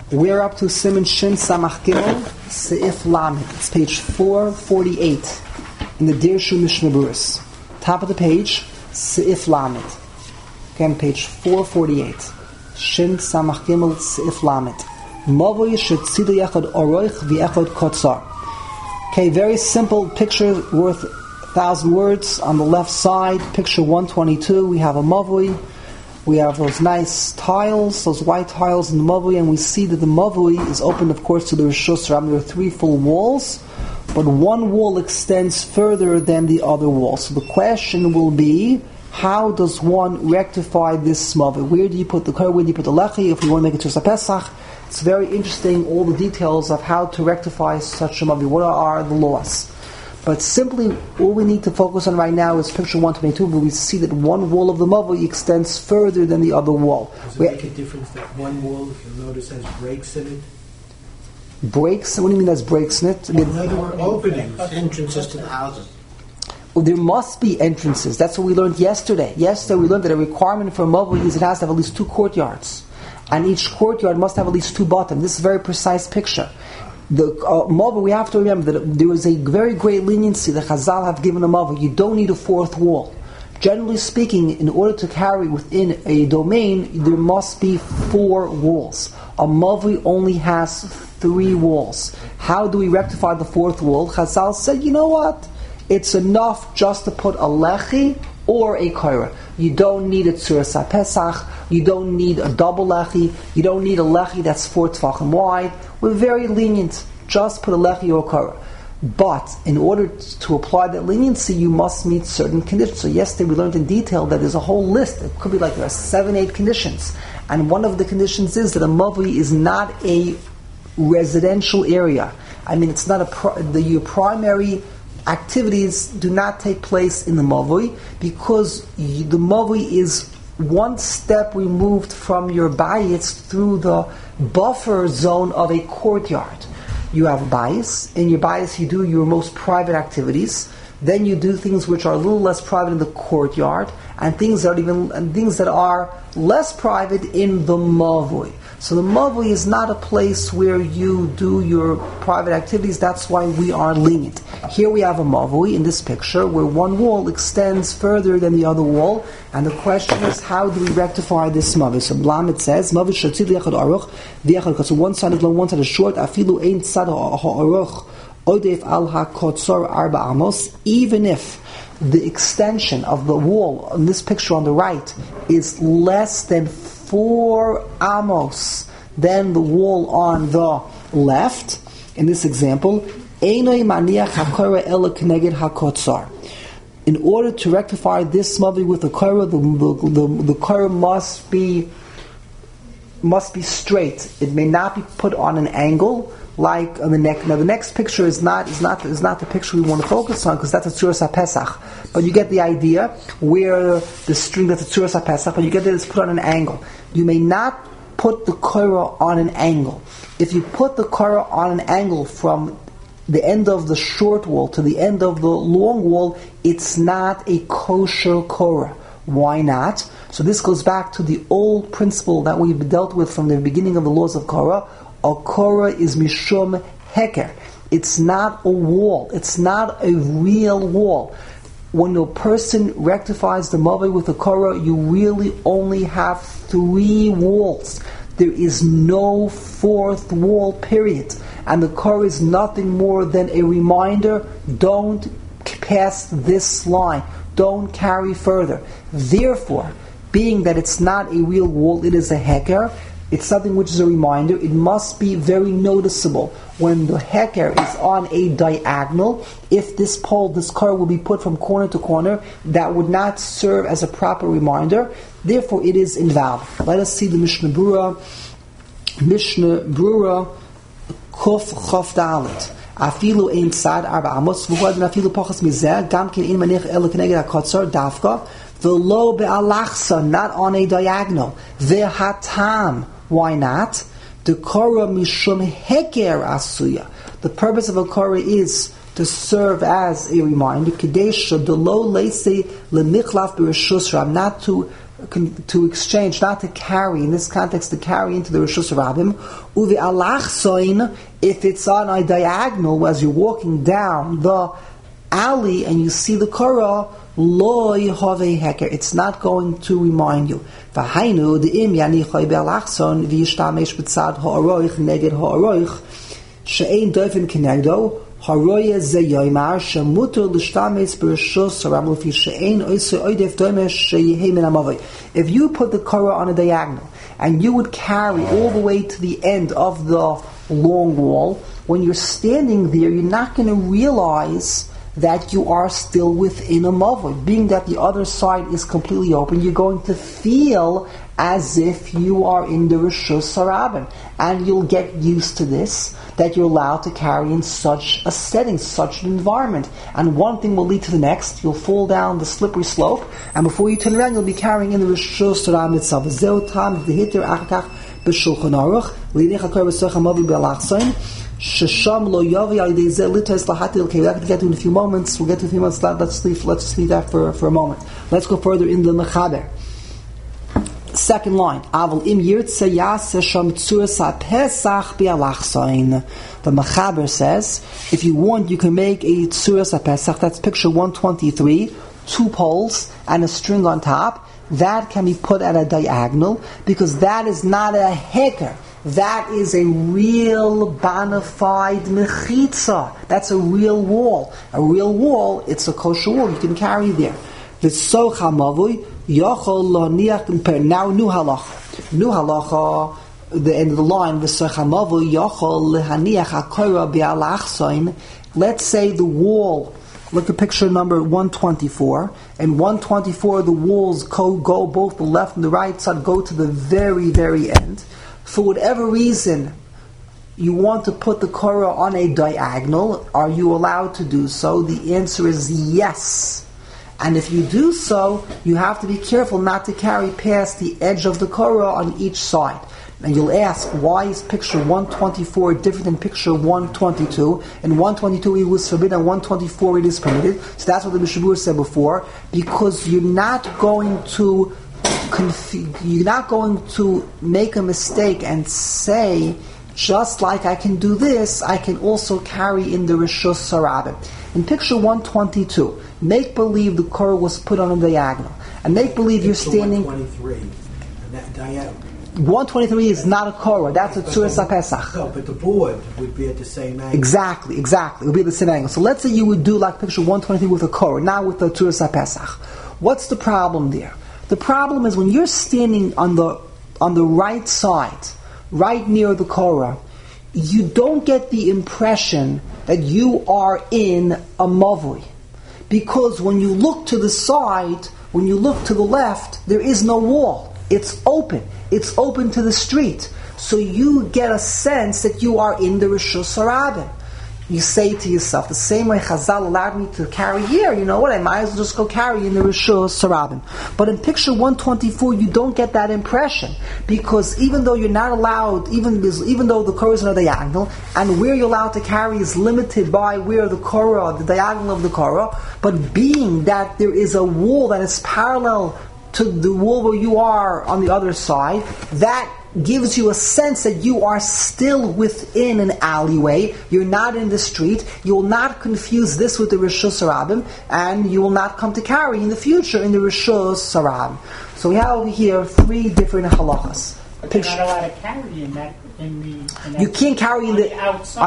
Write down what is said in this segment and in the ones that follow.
We're up to Siman Shin Samach Gimel Seif Lamed. It's page 448 in the Dirshu Mishnah Berurah. Top of the page, Seif Lamed. Again, page 448. Shin Samach Gimel Seif Lamed. Mavoi Shetzida Yechad Oroich V'Echad Kotzar. Okay, very simple picture worth 1,000 words. On the left side, picture 122, we have a mavoi. We have those nice tiles, those white tiles in the mavui, and we see that the mavui is open, of course, to the Rishus Ram. There are 3 full walls, but one wall extends further than the other wall. So the question will be, how does one rectify this mavui? Where do you put the kar? Where do you put the lechi? If you want to make it to Pesach, it's very interesting, all the details of how to rectify such a mavui. What are the laws? But simply, all we need to focus on right now is picture 122, where we see that one wall of the mavui extends further than the other wall. Does it make a difference that one wall, if you'll notice, has breaks in it? Breaks? What do you mean has breaks in it? In other words, openings, entrances to the houses. Well, there must be entrances. That's what we learned yesterday. Yesterday we learned that a requirement for a mavui is it has to have at least 2 courtyards. And each courtyard must have at least 2 bottoms. This is a very precise picture. The mavui, we have to remember that there is a very great leniency that Chazal have given a mavui. You don't need a 4th wall. Generally speaking, in order to carry within a domain, there must be 4 walls. A mavui only has 3 walls. How do we rectify the 4th wall? Chazal said, you know what? It's enough just to put a lechi or a kaira. You don't need a tzuras pesach. You don't need a double lechi. You don't need a lechi that's 4 tefachim wide. We're very lenient. Just put a lechi or a kaira. But in order to apply that leniency, you must meet certain conditions. So yesterday we learned in detail that there's a whole list. It could be like there are 7, 8 conditions. And one of the conditions is that a mavui is not a residential area. I mean, it's not your primary activities do not take place in the mavui, because the mavui is one step removed from your bayis through the buffer zone of a courtyard. You have a bayis. In your bayis you do your most private activities. Then you do things which are a little less private in the courtyard, and things that are less private in the mavui. So the mavui is not a place where you do your private activities. That's why we are lenient. Here we have a mavui in this picture where one wall extends further than the other wall, and the question is, how do we rectify this mavui? So Lamed says, mavui shetzid liachad aruch v'echad kotzar. One side is long, one side is short. Afilu ein tzad ha'aruch odef al ha'kotzar arba amos. Even if the extension of the wall in this picture on the right is less than 4 amos than the wall on the left, in this example, einoi maniach hakora ela keneged hakotzar. In order to rectify this mavui with the kora, the kora must be straight. It may not be put on an angle like on the neck. Now the next picture is not the picture we want to focus on, because that's a tzuras pesach. But you get the idea where the string that's a tzuras pesach, but you get that it's put on an angle. You may not put the kora on an angle. If you put the kora on an angle from the end of the short wall to the end of the long wall, it's not a kosher kora. Why not? So this goes back to the old principle that we've dealt with from the beginning of the laws of kora. A kora is mishum heker. It's not a wall. It's not a real wall. When a person rectifies the mavui with a kora, you really only have 3 walls. There is no 4th wall, period. And the kora is nothing more than a reminder, don't pass this line. Don't carry further. Therefore, being that it's not a real wall, it is a heker. It's something which is a reminder. It must be very noticeable. When the heker is on a diagonal, if this car will be put from corner to corner, that would not serve as a proper reminder. Therefore, it is invalid. Let us see the Mishnah Berurah. Mishnah Berurah, Kuf Chof Dalet. Afilu ein tzad arba amos, v'huadin afilu pachas mizeh, gam ken ein manich ela keneged hakotzar dafka, v'lo be'alachsa, not on a diagonal, ve'hatam. Why not? The kora mishum heker asuya. The purpose of a kora is to serve as a reminder, kadesha delo leisei lemichlaf b'reshus ram, not to to exchange, not to carry, in this context, to carry into the Rishus Rabbim. Uvi alachsoin, if it's on a diagonal, as you're walking down the alley and you see the Korah, loy have heker, it's not going to remind you. V'hainu de'im yanichoy be'alachson v'yishtamesh b'tzad ha'aroich neged ha'aroich she'ein dofen kenegdo haroye ze yoymar shemuter l'shtamesh b'rishus harabim l'fi she'ein oisei oidef domesh she'yehei min hamavoi. If you put the Korah on a diagonal and you would carry all the way to the end of the long wall, when you're standing there, you're not going to realize that you are still within a mavoi. Being that the other side is completely open, you're going to feel as if you are in the Rishus Harabim. And you'll get used to this, that you're allowed to carry in such a setting, such an environment. And one thing will lead to the next. You'll fall down the slippery slope, and before you turn around, you'll be carrying in the Rishus Harabim itself. Zeu tam v'hitir achakach b'shulchan aruch l'idei hakor b'soch hamavi b'alachsoin Shesham lo yavi al-dei litas lahatil. Okay, we'll have to get to in a few moments. We'll get to a few moments. Let's leave that for a moment. Let's go further in the Mechaber. Second line. Aval im yirtze yaseh sham tzuras ha-pesach bi'alachsoin. The Mechaber says, if you want, you can make a tzuras ha-pesach. That's picture 123. 2 poles and a string on top. That can be put at a diagonal because that is not a heker. That is a real bona fide mechitza. That's a real wall. A real wall, it's a kosher wall. You can carry there. V'soch hamavui yochol loniach. Now new halacha. New halacha, the end of the line. V'soch hamavui yochol lehaniach hakorah bi'alachsoin. Let's say the wall. Look at picture number 124. And 124, the walls go both the left and the right side go to the very, very end. For whatever reason, you want to put the Korah on a diagonal, are you allowed to do so? The answer is yes. And if you do so, you have to be careful not to carry past the edge of the Korah on each side. And you'll ask, why is picture 124 different than picture 122? In 122 it was forbidden, and 124 it is permitted. So that's what the Mishabur said before. Because you're not going to make a mistake and say, just like I can do this, I can also carry in the Rishus Harabim. In picture 122, make believe the Korah was put on a diagonal. And make believe you're standing... 123. And that diagonal. 123 is not a Korah, that's a Tzuras HaPesach. No, but the board would be at the same angle. Exactly. It would be at the same angle. So let's say you would do like picture 123 with a Korah, not with the Tzuras HaPesach. What's the problem there? The problem is when you're standing on the right side, right near the Korah, you don't get the impression that you are in a mavui. Because when you look to the side, when you look to the left, there is no wall. It's open. It's open to the street. So you get a sense that you are in the Rishus Harabim. You say to yourself, the same way Chazal allowed me to carry here, you know what, I might as well just go carry in the Rishus Harabim. But in picture 124, you don't get that impression. Because even though you're not allowed, even though the Korah is on a diagonal, and where you're allowed to carry is limited by where the Korah, the diagonal of the Korah, but being that there is a wall that is parallel to the wall where you are on the other side, that gives you a sense that you are still within an alleyway. You're not in the street. You will not confuse this with the Rishus Harabim, and you will not come to carry in the future in the Rishus Harabim. So we have over here 3 different halachas. But you're not allowed to carry in that. You can't carry in the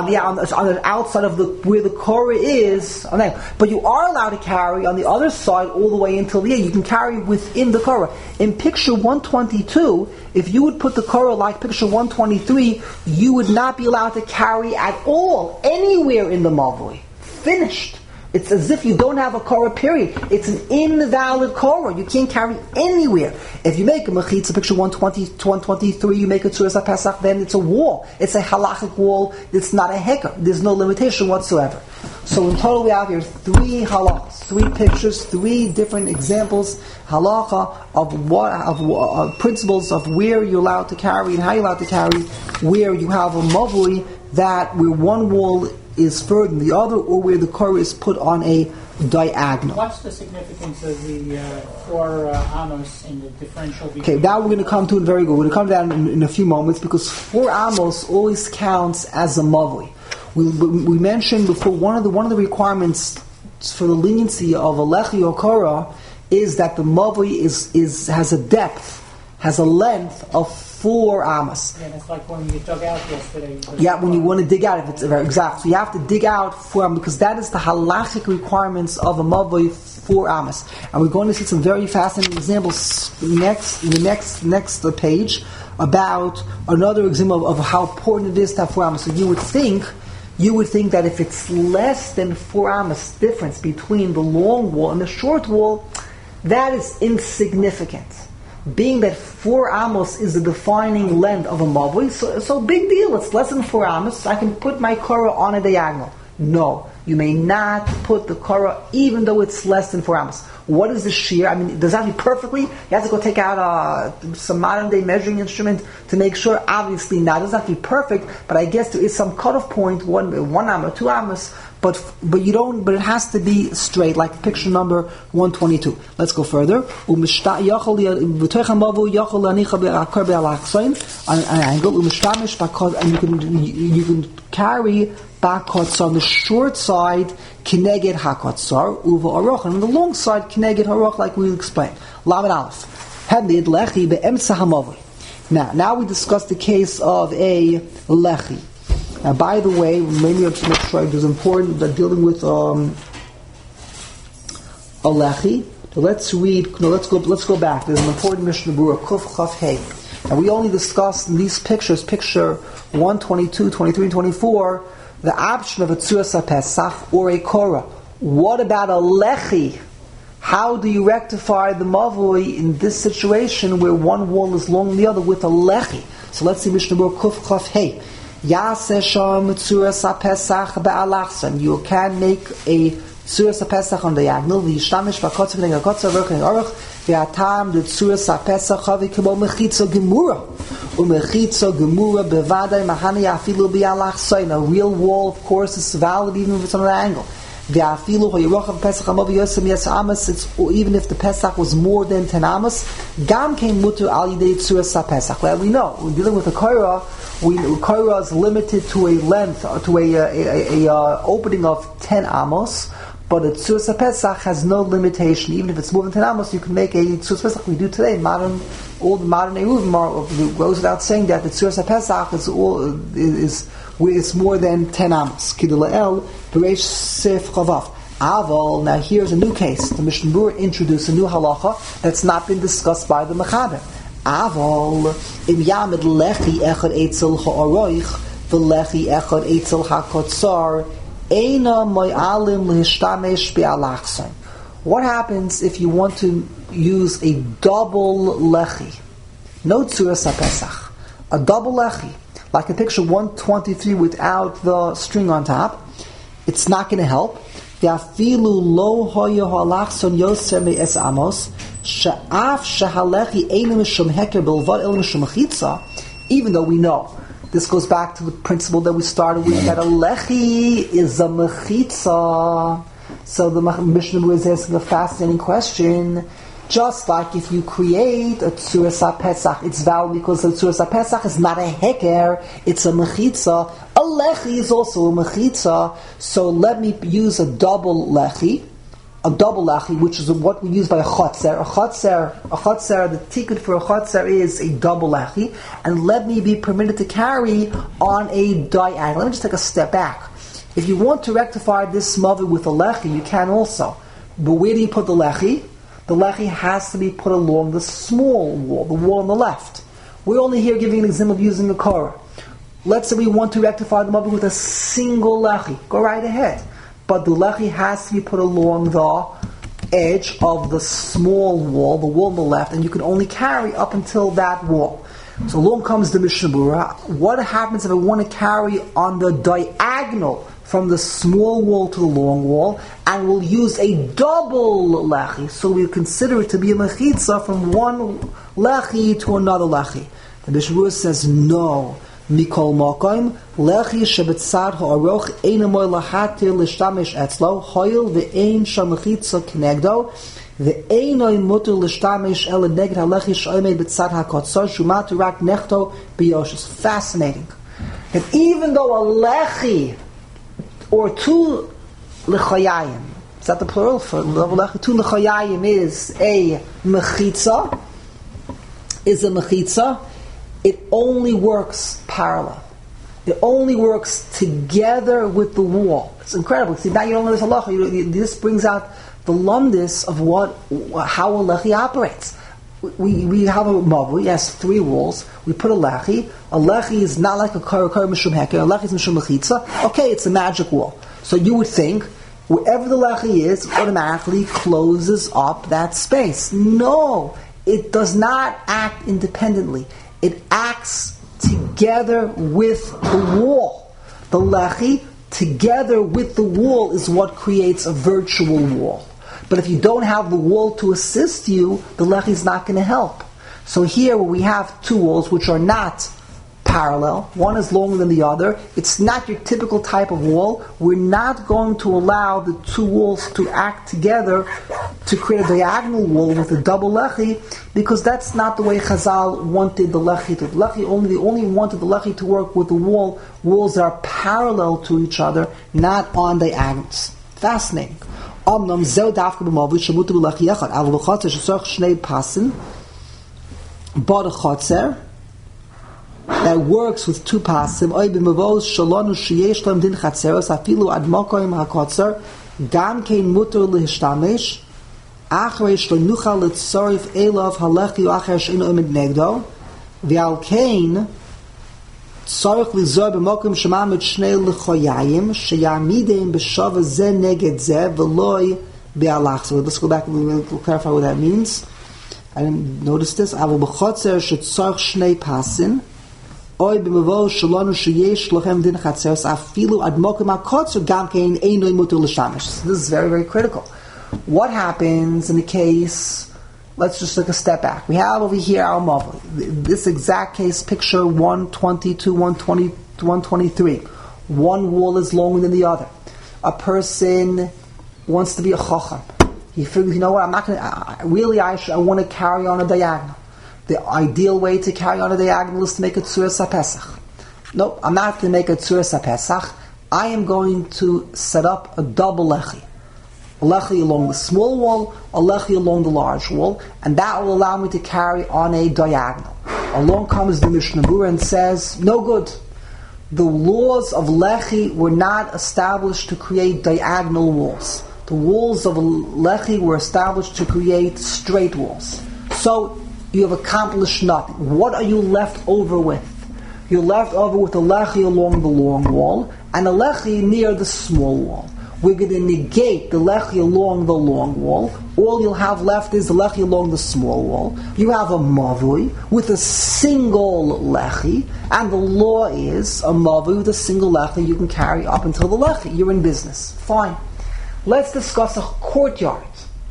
outside of the where the Korah is. But you are allowed to carry on the other side all the way until the end. You can carry within the Korah. In picture 122, if you would put the Korah like picture 123, you would not be allowed to carry at all anywhere in the Mavui. Finished. It's as if you don't have a Korah, period. It's an invalid Korah. You can't carry anywhere. If you make a mechitza, picture 120 to 123, you make a Tzuras HaPesach, then it's a wall. It's a halachic wall. It's not a heker. There's no limitation whatsoever. So in total we have here 3 halachas, 3 pictures, 3 different examples, halacha of principles of where you're allowed to carry and how you're allowed to carry, where you have a mavui that where one wall is further than the other, or where the Korah is put on a diagonal. What's the significance of the 4 amos in the differential? Okay, now we're going to come to it very good. We're going to come down in a few moments because 4 amos always counts as a mavli. We mentioned before one of the requirements for the leniency of a lechi or korah is that the mavli has a depth, has a length of 4 amos. Yeah, it's like when you dug out yesterday. Yeah, when you want to dig out, if it's exact. So you have to dig out 4 amos because that is the halachic requirements of a mavli 4 amos. And we're going to see some very fascinating examples in the next page about another example of how important it is to have 4 amos. So you would think that if it's less than 4 amos difference between the long wall and the short wall, that is insignificant. Being that 4 amos is the defining length of a mavli, so big deal. It's less than 4 amos. I can put my korah on a diagonal. No, you may not put the korah even though it's less than 4 amos. What is the shear? I mean, does that be perfectly? You have to go take out some modern day measuring instrument to make sure. Obviously not. It doesn't have to be perfect, but I guess there is some cutoff point, 1 amos, 2 amos. But you don't. But it has to be straight, like picture number 122. Let's go further. On an angle, and you can carry bakots on the short side, kineged hakotzar uva aroch, and on the long side, kineged haroch, like we explained. Lamed Aleph. Hamid lechi be'emtza hamavli. Now we discuss the case of a lechi. Now, by the way, maybe to make sure it is important that dealing with a lechi. Let's go back. There's an important Mishnah Berurah, Kuf Chaf Hey. And we only discussed in these pictures, picture 122, 23, and 24, the option of a Tzuras HaPesach or a Korah. What about a lechi? How do you rectify the mavli in this situation where one wall is long than the other with a lechi? So let's see Mishnah Berurah, Kuf Chaf Hey. Yasesham Tzuras HaPesach be'alachsan. You can make a Tzuras HaPesach on the diagonal. V'yishtamish b'kotzer k'neged hakotzer v'k'neged aruch. V'atam the Tzuras HaPesach havi k'bo mechitza gemura. U'mechitza gemura bevadai mahani afilu be'alachsan. A real wall, of course, is valid even if it's on an angle. V'afilu hoyerochav Pesach amav yosem yes amos. Even if the Pesach was more than 10 amos, gam came mutu al yidei Tzuras HaPesach. Well, we know we're dealing with a korah. Korah is limited to a length, to a opening of 10 amos, but a Tzuras HaPesach has no limitation. Even if it's more than 10 amos, you can make a Tzuras HaPesach. We do today. All the modern Eruvim goes without saying that the Tzuras HaPesach is more than 10 amos. Kidulael Bereish Sef Chavav. Aval. Now here's a new case. The Mishnah Berurah introduced a new halacha that's not been discussed by the Mechaber. Aval im yamid lechi echad eitzel ha'aroich v'lechi echad eitzel ha'kotzar eina mo'alim l'hishtamesh be'alachsan. What happens if you want to use a double lechi? No Tzuras HaPesach. A double lechi, like in picture 123 without the string on top. It's not going to help. V'afilu lo hoya ha'alachsan yoser me'es amos. Even though we know, this goes back to the principle that we started with, that a lechi is a mechitza. So the Mishnah is asking a fascinating question. Just like if you create a Tzuras HaPesach, it's valid because the Tzuras HaPesach is not a heker, it's a mechitza. A lechi is also a mechitza. So let me use a double lechi. A double lechi, which is what we use by a chotzer. A chotzer, the ticket for a chotzer is a double lechi, and let me be permitted to carry on a diagonal. Let me just take a step back. If you want to rectify this mavli with a lechi, you can also. But where do you put the lechi? The lechi has to be put along the small wall, the wall on the left. We're only here giving an example of using a korah. Let's say we want to rectify the mavli with a single lechi. Go right ahead. But the lechi has to be put along the edge of the small wall, the wall on the left, and you can only carry up until that wall. So along comes the Mishnah Berurah. What happens if I want to carry on the diagonal from the small wall to the long wall, and we'll use a double lechi? So we consider it to be a mechitza from one lechi to another lechi. The Mishnah Berurah says no. Mikol Mokoim, Lechi Shebetzad Ha'aroch, Einamoy Lahatir Lishtamish Etzlo, Hoyel Ve'ein Shamachitza Knegdo, Ve'einoy Mutter Lishtamish Ela Neged HaLechi Shoymei Betzad HaKotzor, Shumatu Rak Nechto B'Yoshis. Fascinating. And even though a Lechi, or two Lechayayim, is that the plural for Lechi? Two Lechayayim is a Mechitza, it only works parallel. It only works together with the wall. It's incredible. See, now you don't know this halacha. This brings out the lumdis of how a lechi operates. We have a mavui, it has three walls. We put a lechi. A lechi is not like a kar mishum heker. A lechi is mishum mechitza. Okay, it's a magic wall. So you would think, wherever the lechi is, it automatically closes up that space. No, it does not act independently. It acts together with the wall. The lechi, together with the wall, is what creates a virtual wall. But if you don't have the wall to assist you, the lechi is not going to help. So here we have two walls which are not parallel. One is longer than the other. It's not your typical type of wall. We're not going to allow the two walls to act together to create a diagonal wall with a double lechi, because that's not the way Chazal wanted the lechi to. They only wanted the lechi to work with the walls that are parallel to each other, not on diagonals. Fascinating. But a chotzer that works with two pasim, oy b'mavos shalonu sheyesh lam din chatzeros afilu ad mokoim hakotzer gam kein muter lehishtamesh achrei shlo nuchal letzorif elov halechi acher she'ino imid negdo v'al kein tzorich lizor b'mokoim shemam et shnei lechoyayim sheyamideim b'shava ze neged ze v'loi be'alach. So let's go back and we'll clarify what that means. I didn't notice this. Avol b'chotzer shetzorich shnei pasin oy b'mavos shalonu sheyesh lochem din chatzeros afilu ad mokim hakotzer gam kein einoy muter l'shamish. This is very, very critical. What happens in the case? Let's just take a step back. We have over here our mavli. This exact case, picture 122, 120 to 123. One wall is longer than the other. A person wants to be a chacham. He figures, you know what? I'm not going to. I want to carry on a diagonal. The ideal way to carry on a diagonal is to make a tzuras HaPesach. Nope, I'm not going to make a tzuras HaPesach. I am going to set up a double lechi. A lechi along the small wall, a lechi along the large wall, and that will allow me to carry on a diagonal. Along comes the Mishnah Berurah and says, no good. The laws of lechi were not established to create diagonal walls. The walls of lechi were established to create straight walls. So, you have accomplished nothing. What are you left over with? You're left over with a lechi along the long wall and a lechi near the small wall. We're going to negate the lechi along the long wall. All you'll have left is the lechi along the small wall. You have a mavui with a single lechi, and the law is a mavui with a single lechi you can carry up until the lechi. You're in business. Fine. Let's discuss a courtyard.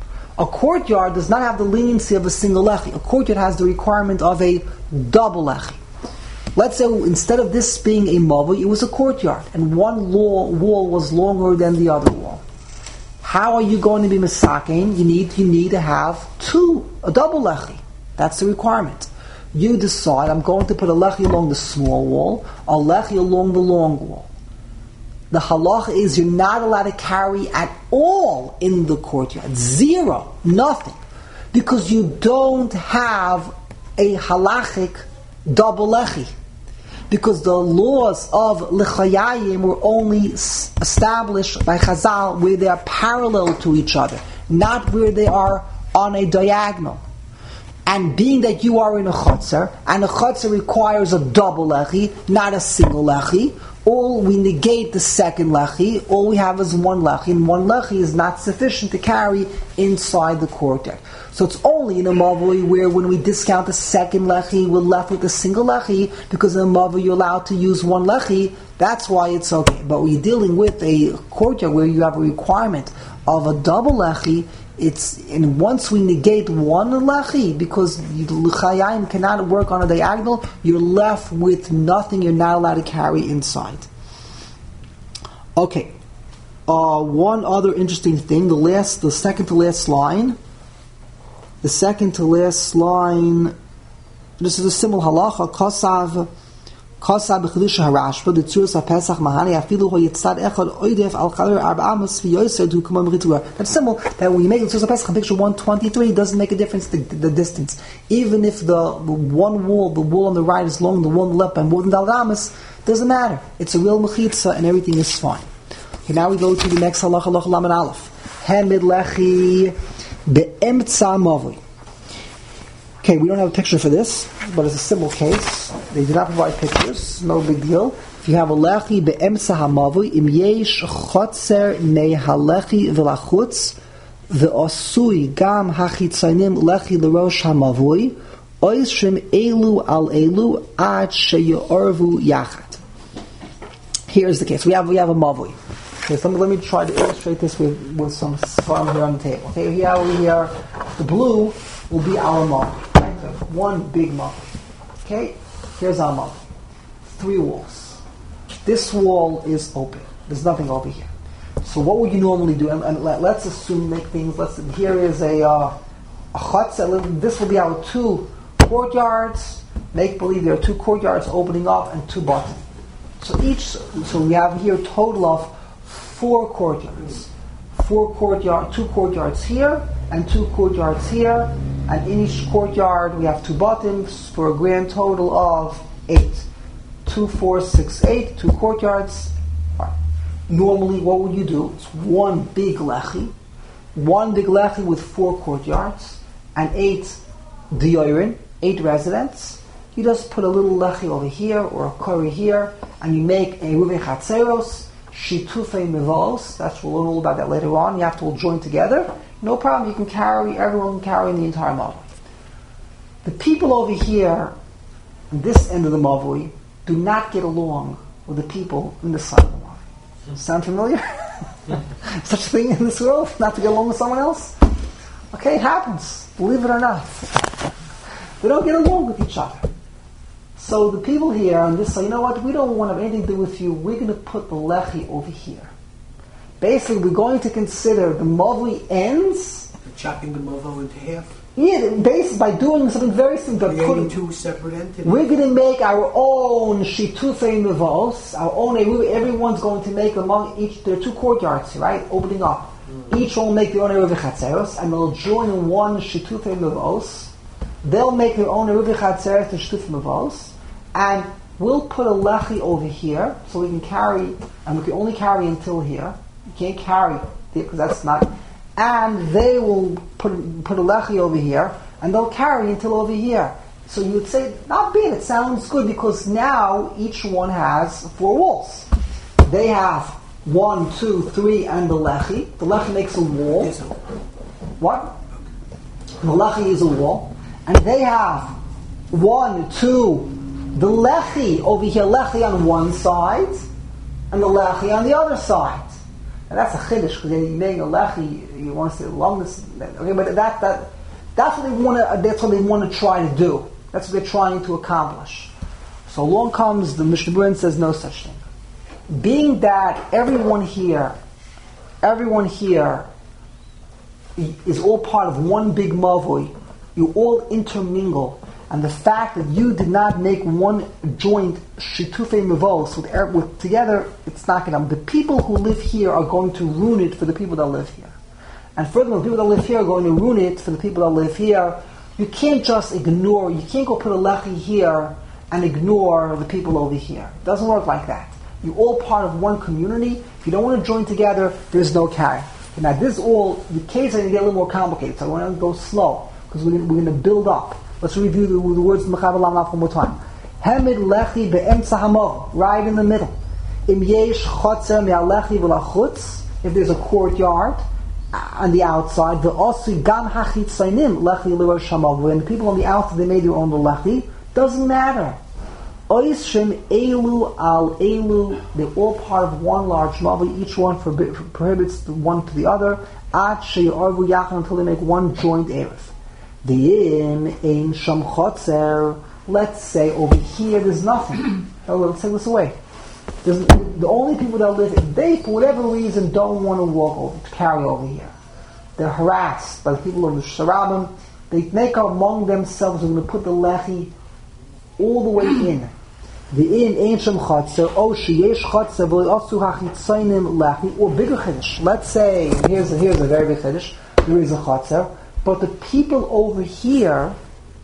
A courtyard does not have the leniency of a single lechi. A courtyard has the requirement of a double lechi. Let's say instead of this being a mavui, it was a courtyard, and one wall was longer than the other wall. How are you going to be misakein? You need to have a double lechi. That's the requirement. You decide, I'm going to put a lechi along the small wall, a lechi along the long wall. The halacha is you're not allowed to carry at all in the courtyard. Zero. Nothing. Because you don't have a halachic double lechi. Because the laws of lechayayim were only established by Chazal where they are parallel to each other, not where they are on a diagonal. And being that you are in a chotzer, and a chotzer requires a double lechi, not a single lechi, we negate the second lechi, all we have is one lechi, and one lechi is not sufficient to carry inside the courtyard. So it's only in a mavui where when we discount the second lechi, we're left with a single lechi, because in a mavui you're allowed to use one lechi, that's why it's okay. But when you're dealing with a courtyard where you have a requirement of a double lechi, And once we negate one lechi, because l'chayim cannot work on a diagonal, you're left with nothing. You're not allowed to carry inside. Okay. One other interesting thing: the second to last line. The second to last line. This is a similar halacha. Kosav b'chidusha harashba the tzuras haPesach mahani afilu ho yitzad echad oidef al chaler arba amos v'yoser to kumam ritura. That's simple. That when you make the tzuras haPesach in picture 123, it doesn't make a difference the distance. Even if the wall on the right is long, the one on the left by more than dal amos, doesn't matter. It's a real mechitza and everything is fine. Okay, now we go to the next halacha, halacha lamed aleph. Hamid lechi be'emtza mavli. Okay, we don't have a picture for this, but it's a simple case. They do not provide pictures, no big deal. If you have a lechi be'emtza hamavli, im yesh chotzer mei halechi v'lachutz, ve'osui gam hachitzainim lechi l'rosh hamavli, oishrim elu al elu ad sheyorvu yachat. Here's the case. We have a mavli. Okay, so let me try to illustrate this with some farm here on the table. Okay, here, the blue will be our mavli. Right? So one big mavli. Okay, here's our mavli. 3 walls. This wall is open. There's nothing over here. So what would you normally do? And let's assume, here is a chutz. This will be our 2 courtyards. Make believe there are 2 courtyards opening up and 2 buttons. So we have here a total of 4 courtyards. 2 courtyards here and 2 courtyards here, and in each courtyard we have 2 bottoms for a grand total of 8. 2, 4, 6, 8, 2 courtyards. Right. Normally, what would you do? It's one big lechi with 4 courtyards and 8 diorin, 8 residents. You just put a little lechi over here or a kori here, and you make a ruvei chatzeros, shitufei mevos. We'll learn all about that later on. You have to all join together. No problem. Everyone can carry in the entire mavli. The people over here, on this end of the mavli, do not get along with the people in this side of the mavli. Sound familiar? Such a thing in this world, not to get along with someone else? Okay, it happens. Believe it or not. They don't get along with each other. So the people here on this side, you know what, we don't want to have anything to do with you, we're going to put the lechi over here. Basically, we're going to consider the mavli ends. Chopping the mavo into half. Yeah, basically by doing something very simple. Creating 2 separate entities. We're going to make our own shitufei mevos, our own, everyone's going to make among each, there are 2 courtyards, right, opening up. Each one will make their own eruv chatzeros, and they'll join in one shitufei mevos. They'll make their own eruv chatzeros and shitufei mevos. And we'll put a lechi over here, so we can carry, and we can only carry until here. You can't carry because that's not. And they will put a lechi over here, and they'll carry until over here. So you would say, not bad, it sounds good, because now each one has 4 walls. They have 1, 2, 3, and the lechi. The lechi makes a wall. What? The lechi is a wall. And they have 1, 2, the lechi over here, lechi on one side, and the lechi on the other side. And that's a chiddush, because you're making a lechi, you want to say the longest. Okay, but that's what they want to. That's what they want to try to do. That's what they're trying to accomplish. So along comes the Mishnah Berurah and says no such thing. Being that everyone here is all part of one big mavui, you all intermingle. And the fact that you did not make one joint shitufei mevos with together, it's not going to. The people who live here are going to ruin it for the people that live here. And furthermore, the people that live here are going to ruin it for the people that live here. You can't just ignore, you can't go put a lechi here and ignore the people over here. It doesn't work like that. You're all part of one community. If you don't want to join together, there's no carry. Now this is all, the case is going to get a little more complicated, so I want to go slow, because we're going to build up. Let's review the words of Mechaber Lamaf one more time. Hemid lechi be'emtza hamo, right in the middle. Im yesh chotzer me'alechi v'lachutz, if there's a courtyard on the outside, ve'osi gam hachitzainim lechi l'rosh hamavu, and the people on the outside, they made their own lechi, doesn't matter. Oishem elu al elu, they're all part of one large mavu, each one prohibits the one to the other. until they make one joint erev. Let's say over here there's nothing. Let's take this away. The only people that live, they for whatever reason don't want to walk over, to carry over here. They're harassed by the people of the Sharabim. They make up among themselves, they're going to put the lechi all the way in. The in ain't shem chatzer, or sheyesh chatzer, v'osu hachitzaynim lechi, or bigger chiddush. Let's say, here's a very big chiddush, there is a chatzer, but the people over here,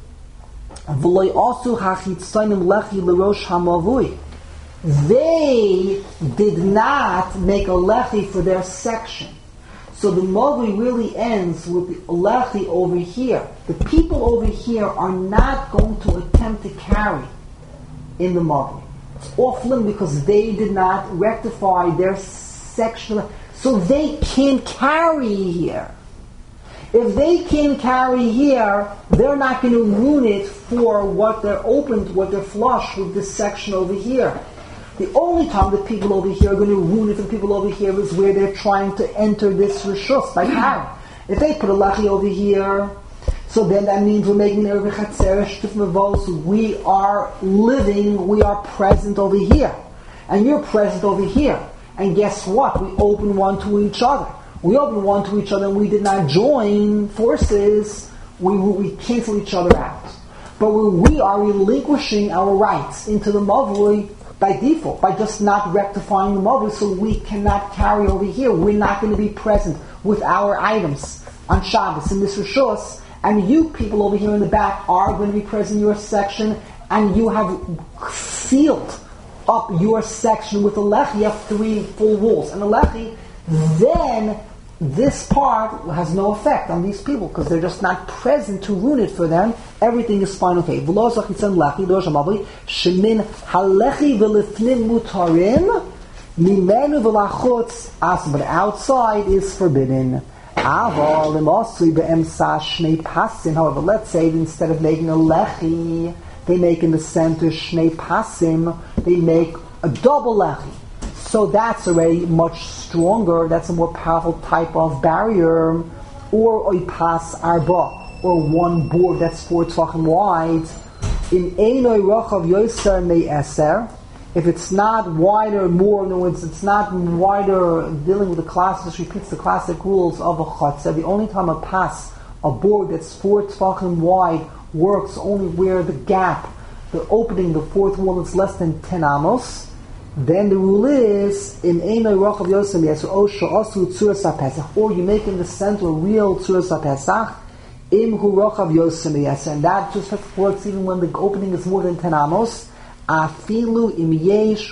v'osu hachitzaynim lechi l'rosh hamavui, they did not make a lechi for their section. So the mavui really ends with the lechi over here. The people over here are not going to attempt to carry in the mavui. It's off limb because they did not rectify their section. So they can't carry here. If they can carry here, they're not going to ruin it for what they're opened, what they're flush with this section over here. The only time the people over here are going to ruin it for the people over here is where they're trying to enter this rishus by carrying. If they put a lechi over here, so then that means we're making an Erev Chatzer, Shtif Mavos, we are living, we are present over here. And you're present over here. And guess what? We open one to each other. We open one to each other and we did not join forces, we cancel each other out. But we are relinquishing our rights into the Mavui by default, by just not rectifying the Mavui, so we cannot carry over here. We're not going to be present with our items on Shabbos in this Rishos, and you people over here in the back are going to be present in your section, and you have sealed up your section with a lechi. You have 3 full walls. And the lechi, then this part has no effect on these people because they're just not present to ruin it for them. Everything is fine, okay. But outside is forbidden. However, let's say instead of making a lechi, they make in the center shnei pasim, they make a double lechi. So that's already much stronger, that's a more powerful type of barrier, or oipas arba, or one board that's 4 tvachim wide. In einoi rochav yoser me'eser, if it's not wider, more, in other words, it's not wider, dealing with the classics, repeats the classic rules of a chatzah. The only time a board that's 4 tvachim wide, works only where the gap, the opening, the 4th wall is less than 10 amos. Then the rule is in Einoi Rochav Yosem Yesu Osha Osu Tzuras HaPesach, or you make in the center a real Tzuras HaPesach, Imhu Rochav Yosem Yesu, and that just works even when the opening is more than 10 amos. Afilu im yesh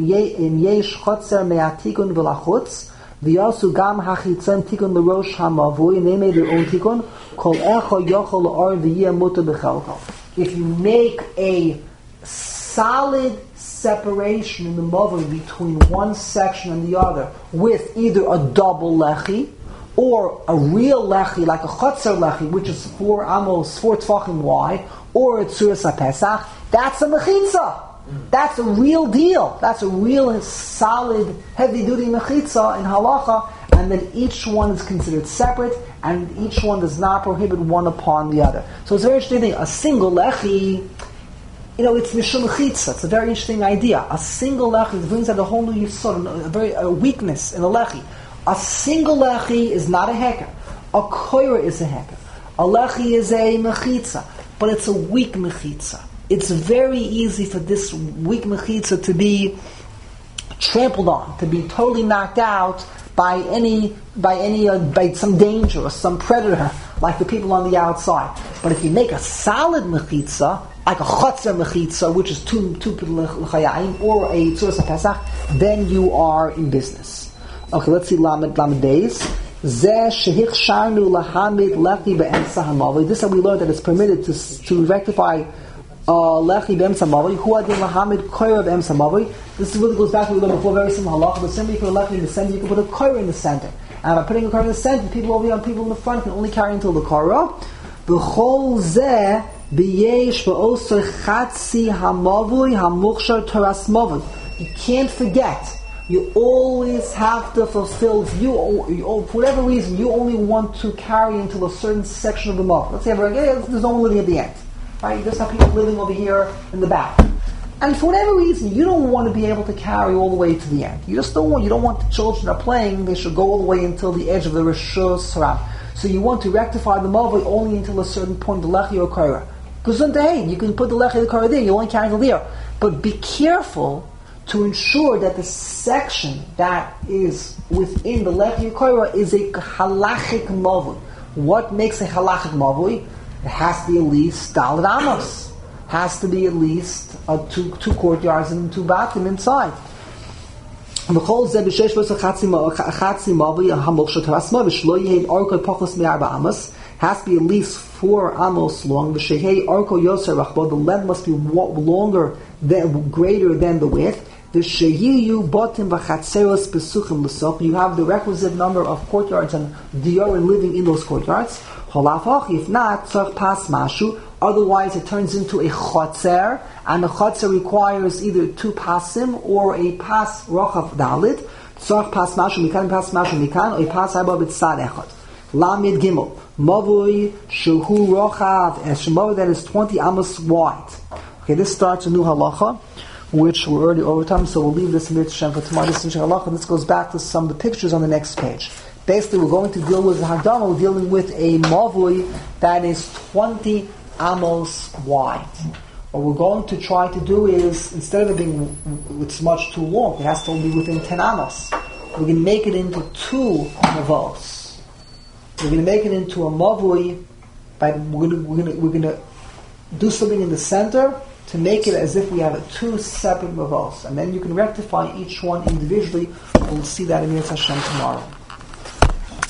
chotzer me'atikun v'lachutz, v'yosu gam hachitzem tikun l'rosh hamavui, and they made their own tikun, kol echo yochol l'or v'yeh muter b'chelko. If you make a solid separation in the mavui between one section and the other with either a double lechi or a real lechi like a chotzer lechi, which is 4 tvachim wide, or a tzuras HaPesach, that's a mechitza. That's a real deal. That's a real solid, heavy-duty mechitza in halacha, and then each one is considered separate, and each one does not prohibit one upon the other. So it's a very interesting thing. A single lechi, it's mishum mechitza. It's a very interesting idea. A single lechi brings out a whole new yisod, a weakness in a lechi. A single lechi is not a heker. A koira is a heker. A lechi is a mechitza, but it's a weak mechitza. It's very easy for this weak mechitza to be trampled on, to be totally knocked out by some danger or some predator, like the people on the outside. But if you make a solid mechitza, like a chotzer mechitza, which is two l'chayayim, or a tzuras HaPesach, then you are in business. Okay, let's see Lamed Days. This is how we learned that it's permitted to rectify lechi be'emsa mavoi. Who adin lahamid koira be'emsa mavoi. This really goes back to what we learned before, very similar halacha. But simply, you put a lechi in the center, you can put a koira in the center. And by putting a koira in the center, people over here and people in the front can only carry until the koira. B'chol zeh b'yesh b'osor chatzi hamavoi hamuchshar toras mavoi. You can't forget You always have to fulfill, for whatever reason, you only want to carry until a certain section of the mouth. Let's say there's no one living at the end. Right? You just have people living over here in the back. And for whatever reason, you don't want to be able to carry all the way to the end. You don't want the children that are playing, they should go all the way until the edge of the Rishus Haram. So you want to rectify the mavoi only until a certain point, the lechi or kara. Because you can put the lechi or kara there, you only carry until there. But be careful to ensure that the section that is within the lechi or kara is a halachic mavoi. What makes a halachic mavoi? It has to be at least daled amos. Has to be at least two courtyards and 2 bathroom inside. Has to be at least 4 amos long. The length must be longer greater than the width. You have the requisite number of courtyards and diyorim living in those courtyards. If not, otherwise it turns into a chotzer, and the chotzer requires either 2 pasim or a pas rochav dalit. Tzarch pas mashu mikan, pas mashu mikan, or a pas haba b'tzad echad. Lamid gimel, mavui shehu rochav, a shemavui that is 20 amos wide. Okay, this starts a new halacha, which we're already over time, so we'll leave this in Mitzvah for tomorrow. This is halacha. This goes back to some of the pictures on the next page. Basically, we're going to deal with Hagdama. We're dealing with a mavui that is 20 amos wide. What we're going to try to do is, instead of it being it's much too long, it has to be within 10 amos. We're going to make it into 2 mavos. We're going to make it into a mavui. We're going to do something in the center to make it as if we have 2 separate mavos, and then you can rectify each one individually. We'll see that in Yetz Hashem tomorrow.